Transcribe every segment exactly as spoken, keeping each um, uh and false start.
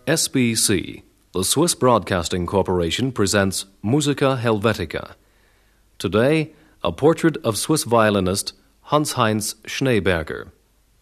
S B C, the Swiss Broadcasting Corporation, presents Musica Helvetica. Today, a portrait of Swiss violinist Hans-Heinz Schneeberger.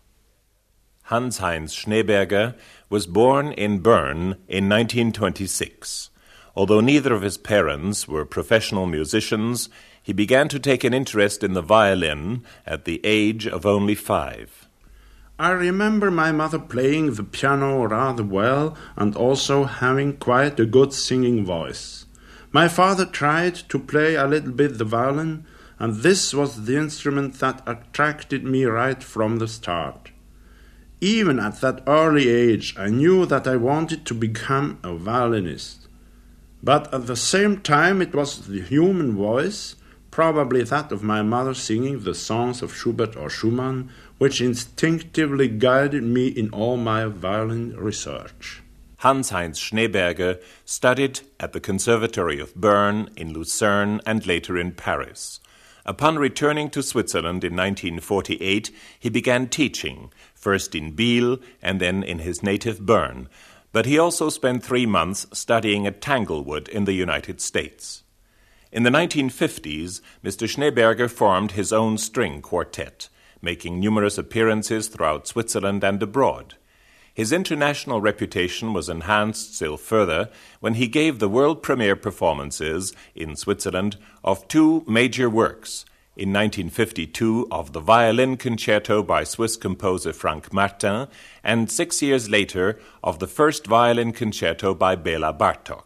Hans-Heinz Schneeberger was born in Bern in nineteen twenty-six. Although neither of his parents were professional musicians, he began to take an interest in the violin at the age of only five. I remember my mother playing the piano rather well and also having quite a good singing voice. My father tried to play a little bit the violin, and this was the instrument that attracted me right from the start. Even at that early age, I knew that I wanted to become a violinist. But at the same time, it was the human voice, probably that of my mother singing the songs of Schubert or Schumann, which instinctively guided me in all my violin research. Hans-Heinz Schneeberger studied at the Conservatory of Bern, in Lucerne, and later in Paris. Upon returning to Switzerland in nineteen forty-eight, he began teaching, first in Biel and then in his native Bern, but he also spent three months studying at Tanglewood in the United States. In the nineteen fifties, Mister Schneeberger formed his own string quartet, making numerous appearances throughout Switzerland and abroad. His international reputation was enhanced still further when he gave the world premiere performances in Switzerland of two major works, in nineteen fifty-two of the Violin Concerto by Swiss composer Frank Martin, and six years later of the first Violin Concerto by Bela Bartok.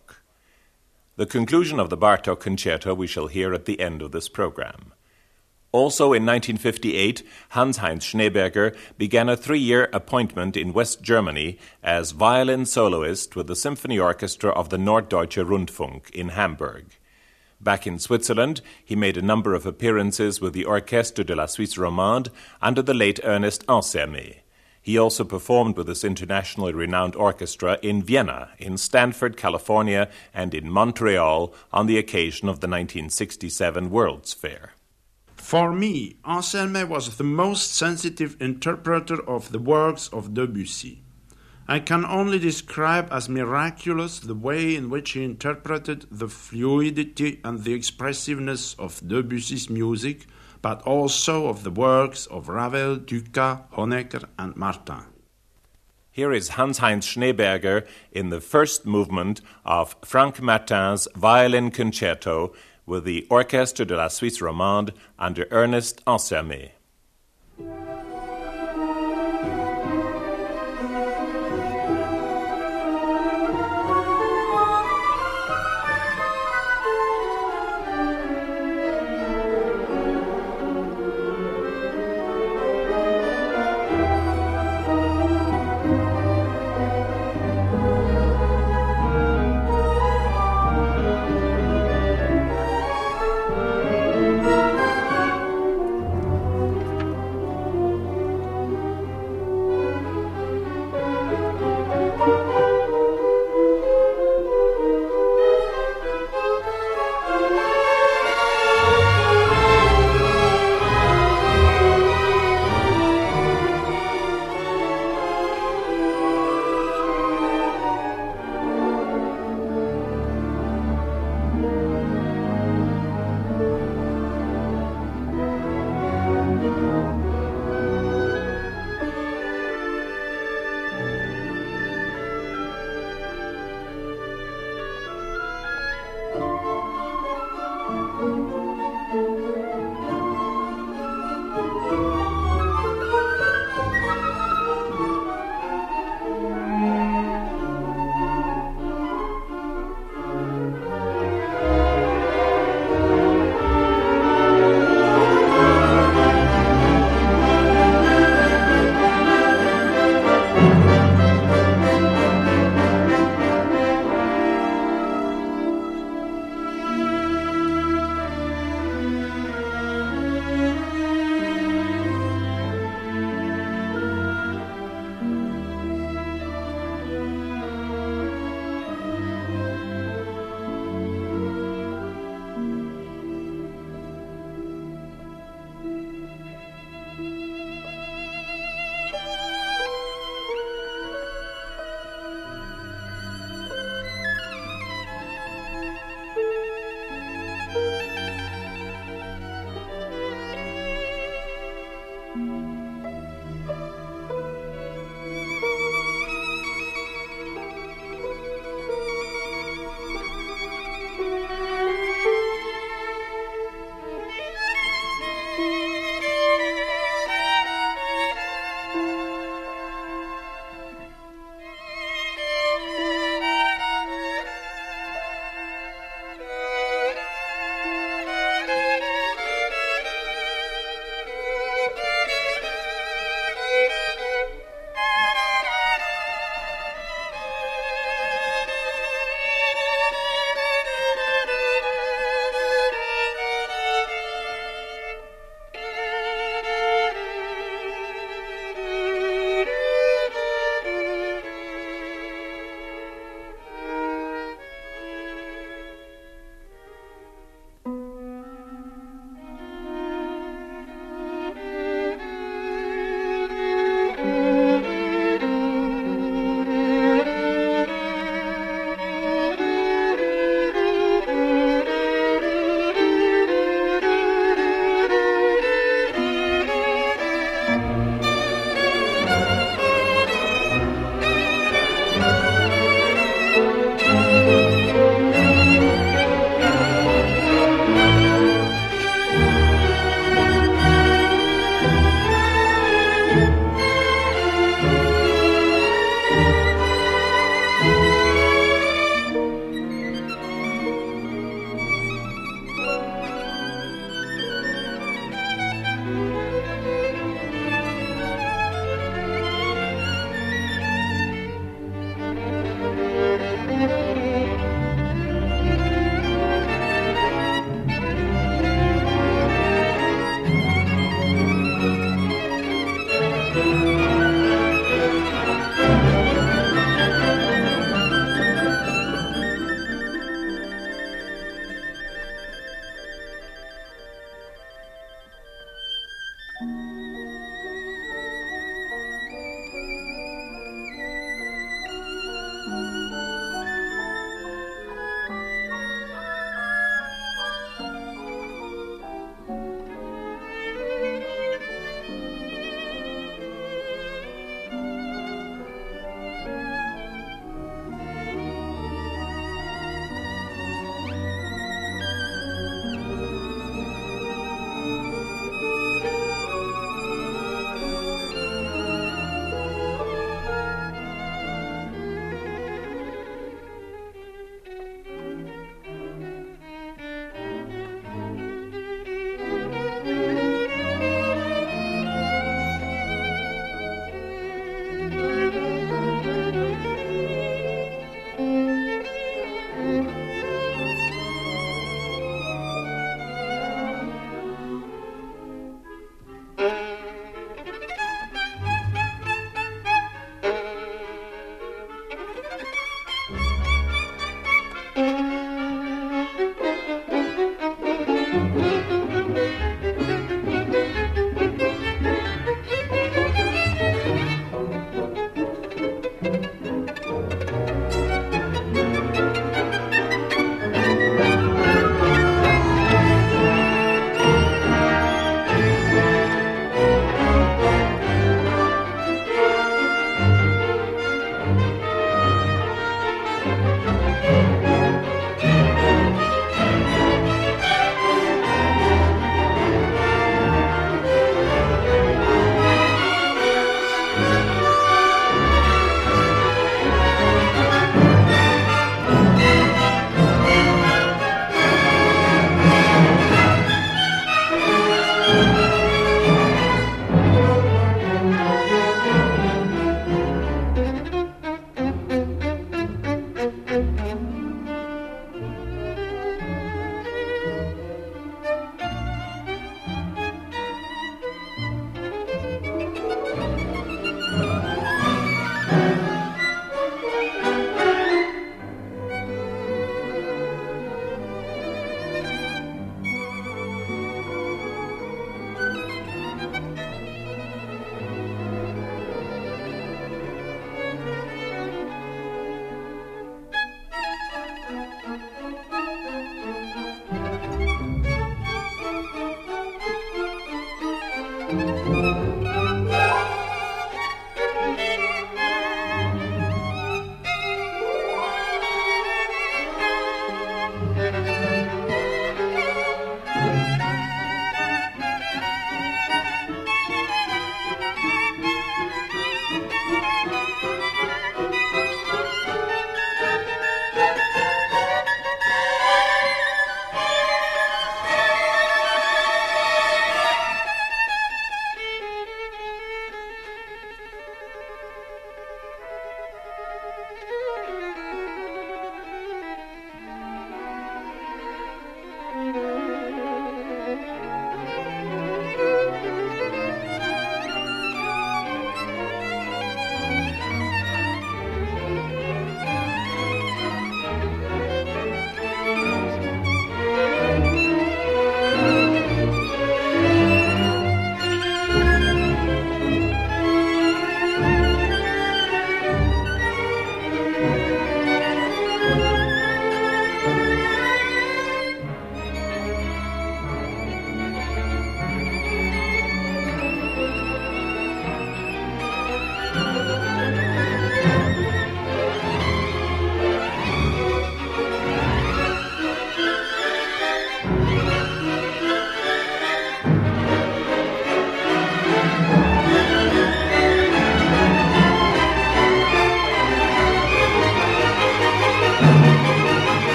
The conclusion of the Bartok Concerto we shall hear at the end of this program. Also in nineteen fifty-eight, Hans-Heinz Schneeberger began a three-year appointment in West Germany as violin soloist with the Symphony Orchestra of the Norddeutscher Rundfunk in Hamburg. Back in Switzerland, he made a number of appearances with the Orchestre de la Suisse Romande under the late Ernest Ansermet. He also performed with this internationally renowned orchestra in Vienna, in Stanford, California, and in Montreal on the occasion of the nineteen sixty-seven World's Fair. For me, Anselme was the most sensitive interpreter of the works of Debussy. I can only describe as miraculous the way in which he interpreted the fluidity and the expressiveness of Debussy's music, but also of the works of Ravel, Dukas, Honegger, and Martin. Here is Hans-Heinz Schneeberger in the first movement of Frank Martin's Violin Concerto with the Orchestre de la Suisse Romande under Ernest Ansermet.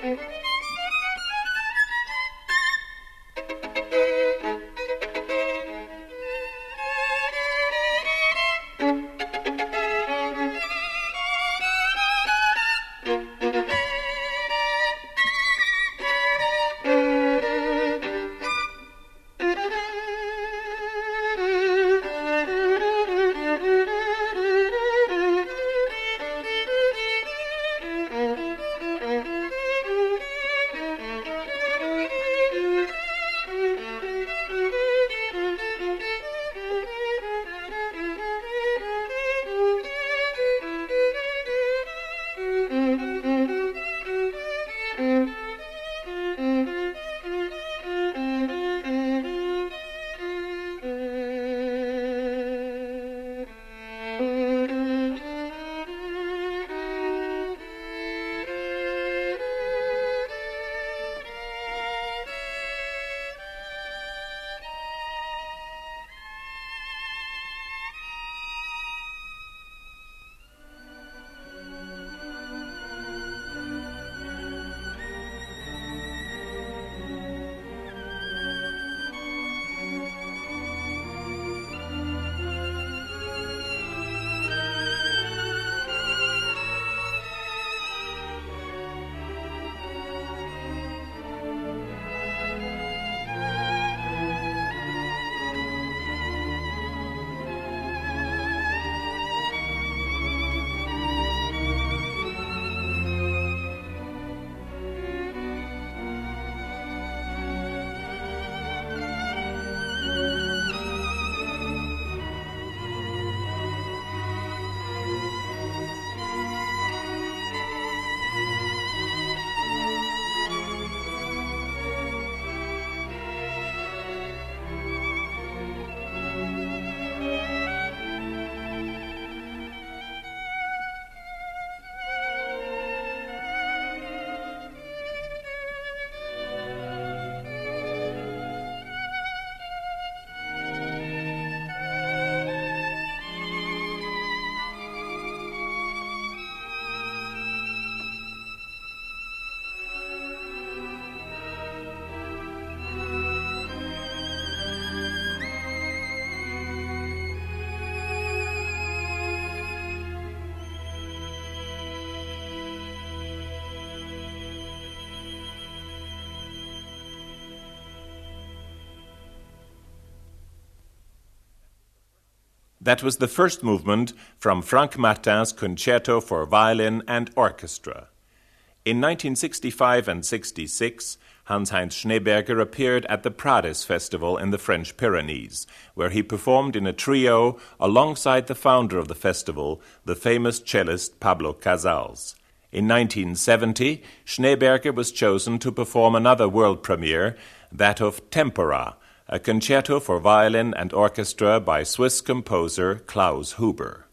That was the first movement from Franck Martin's Concerto for Violin and Orchestra. In nineteen sixty-five and sixty-six, Hans-Heinz Schneeberger appeared at the Prades Festival in the French Pyrenees, where he performed in a trio alongside the founder of the festival, the famous cellist Pablo Casals. In nineteen seventy, Schneeberger was chosen to perform another world premiere, that of Tempora, a concerto for violin and orchestra by Swiss composer Klaus Huber.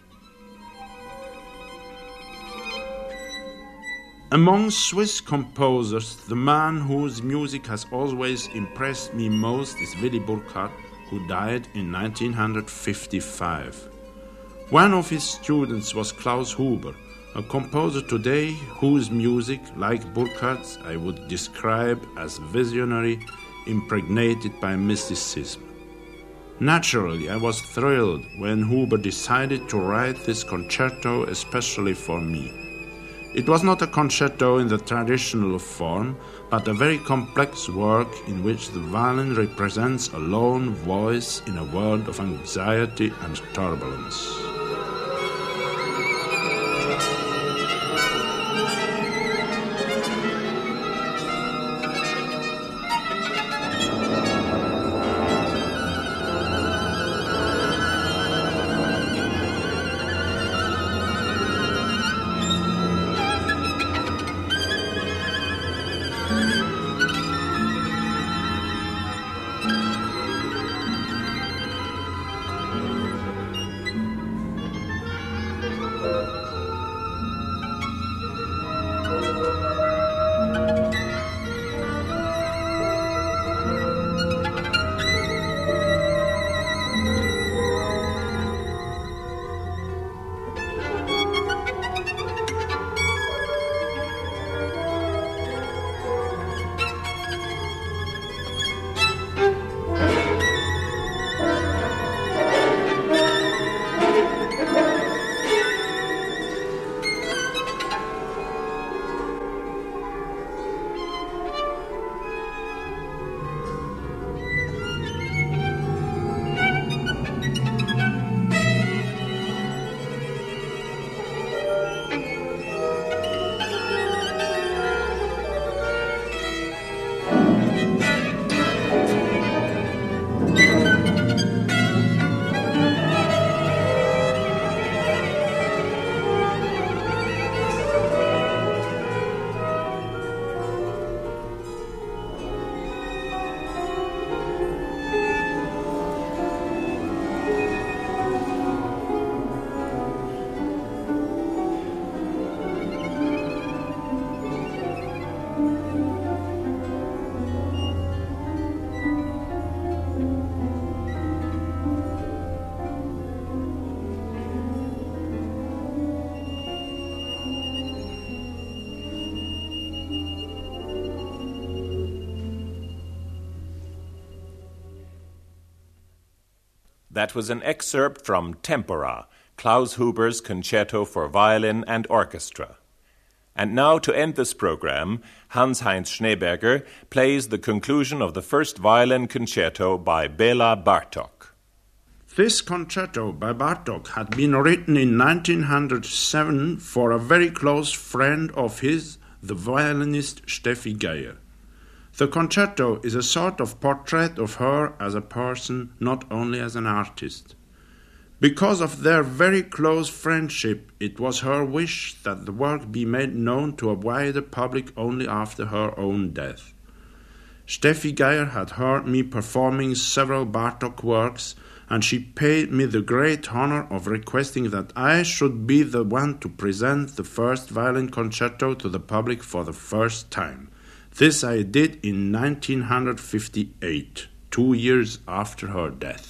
Among Swiss composers, the man whose music has always impressed me most is Willy Burkhardt, who died in nineteen fifty-five. One of his students was Klaus Huber, a composer today whose music, like Burkhardt's, I would describe as visionary, impregnated by mysticism. Naturally, I was thrilled when Huber decided to write this concerto especially for me. It was not a concerto in the traditional form, but a very complex work in which the violin represents a lone voice in a world of anxiety and turbulence. That was an excerpt from Tempora, Klaus Huber's Concerto for Violin and Orchestra. And now, to end this program, Hans-Heinz Schneeberger plays the conclusion of the first violin concerto by Bela Bartok. This concerto by Bartok had been written in nineteen oh seven for a very close friend of his, the violinist Steffi Geyer. The concerto is a sort of portrait of her as a person, not only as an artist. Because of their very close friendship, it was her wish that the work be made known to a wider public only after her own death. Steffi Geyer had heard me performing several Bartok works, and she paid me the great honor of requesting that I should be the one to present the first violin concerto to the public for the first time. This I did in nineteen fifty-eight, two years after her death.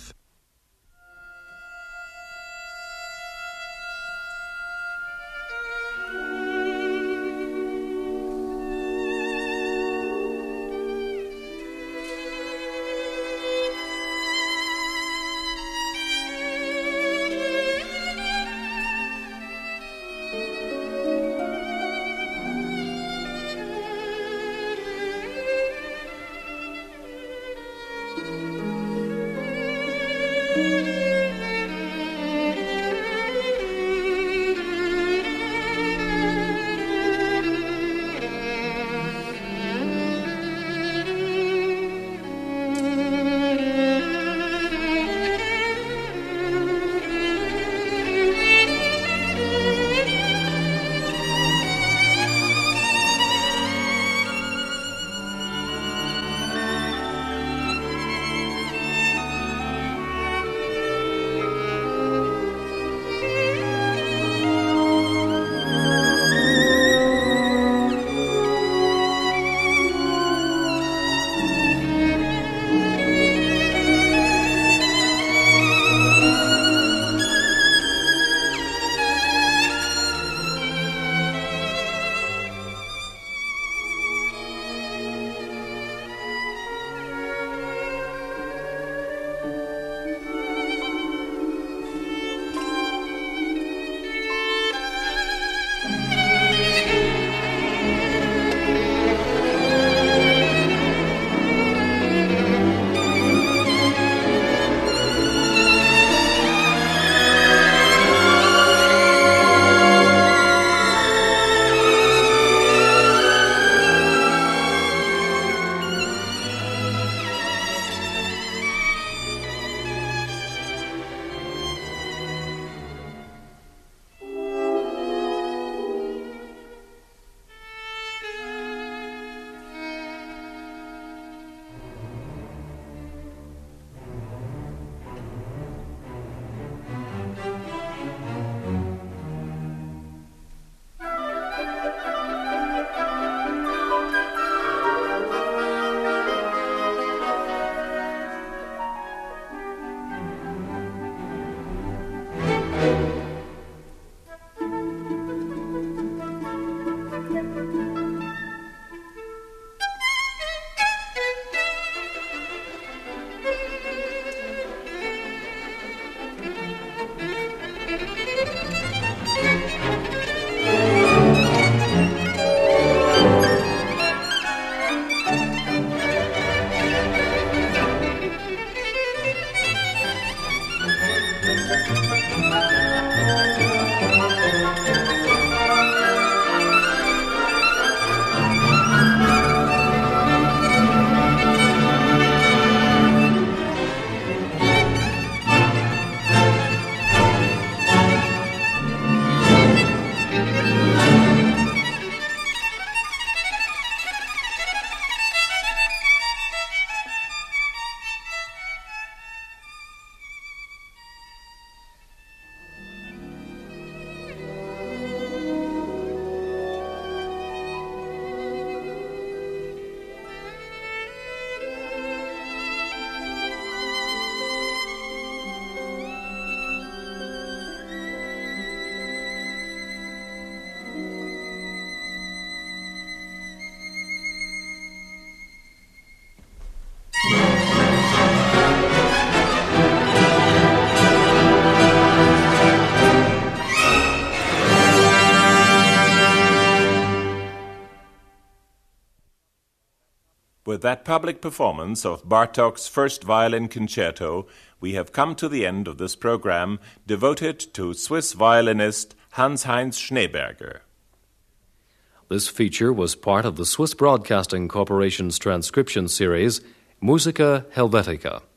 With that public performance of Bartók's first violin concerto, we have come to the end of this program devoted to Swiss violinist Hans-Heinz Schneeberger. This feature was part of the Swiss Broadcasting Corporation's transcription series, Musica Helvetica.